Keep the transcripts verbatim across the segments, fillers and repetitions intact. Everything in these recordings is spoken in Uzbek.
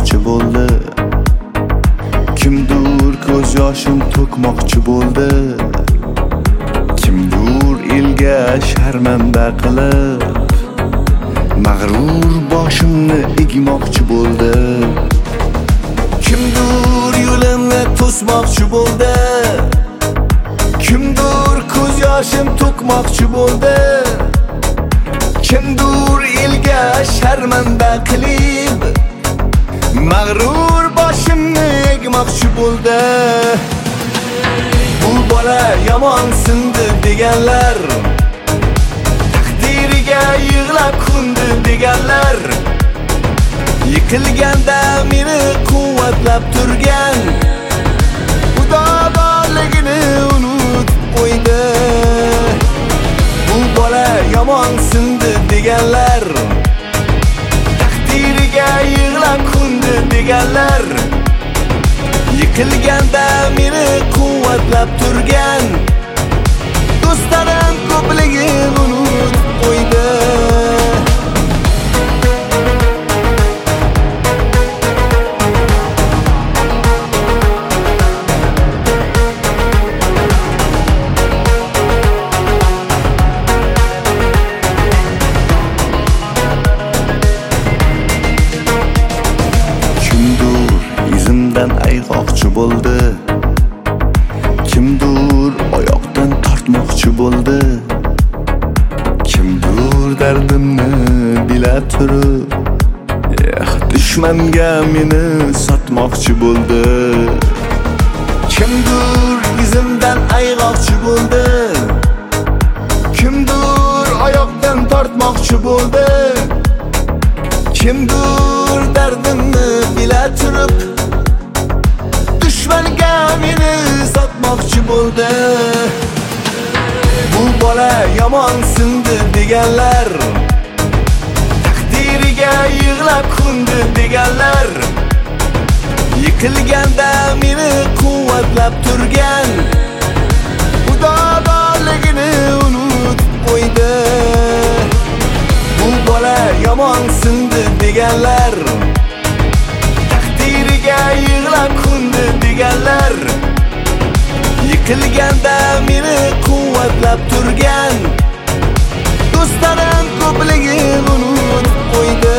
tortmoqchi bo'ldi. Kimdir ko'z yoshim to'kmoqchi bo'ldi. Kimdir elga sharmanda qilib mag'rur boshimni egmoqchi bo'ldi. Kimdir yo'limni to'smoqchi bo'ldi. Kimdir ko'z yoshim to'kmoqchi bo'ldi. Kimdir elga sharmanda qilib mag'rur boshimni egmoqchi bo'ldi. Bu bola yomon sindi deganlar, taqdiriga yig'lab kundi deganlar, yiqilganda meni quvvatlab turgan, Xudo borligini unutib qo'ydi. Bu bola yomon sindi deganlar, taqdiriga yig'lab kundi deganlar, yiqilganda meni quvvatlab turgan, do'stlarim ko'pligini unutib qo'ydi. Ayqoqchi bo'ldi. Kimdir oyoqdan tortmoqchi bo'ldi. Kimdir dardimni bila turib eh dushmanga meni sotmoqchi bo'ldi. Kimdir izimdan ayqoqchi bo'ldi. Kimdir oyoqdan tortmoqchi bo'ldi. Kimdir dardimni bila turib dushmanga meni sotmoqchi bo'ldi. Bu bola yomon sindi deganlar, taqdiriga yig'lab kundi deganlar, yiqilganda meni quvvatlab turgan, Xudo borligini unutib qo'ydi. Bu bola yomon sindi deganlar, taqdiriga yig'lab kundi deganlar, yiqilganda meni quvvatlab turgan, do'stlarim ko'pligini unutib qo'ydi.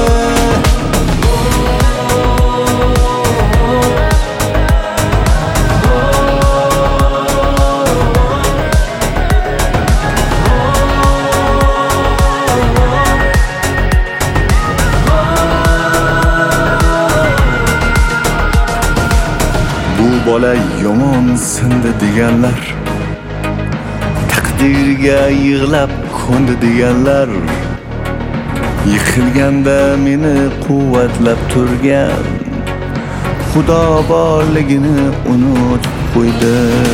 Bu bola yomon sindi deganlar, taqdirga yig'lab ko'ndi deganlar, yiqilganda meni quvvatlab turgan, Xudo borligini unutib qo'ydi.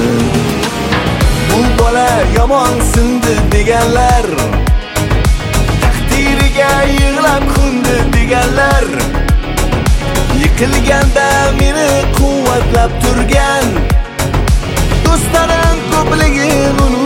Bu bola yomon sindi deganlar, taqdiriga yig'lab ko'ndi deganlar, yiqilganda meni quvvatlab turgan, do'stlarim ko'pligini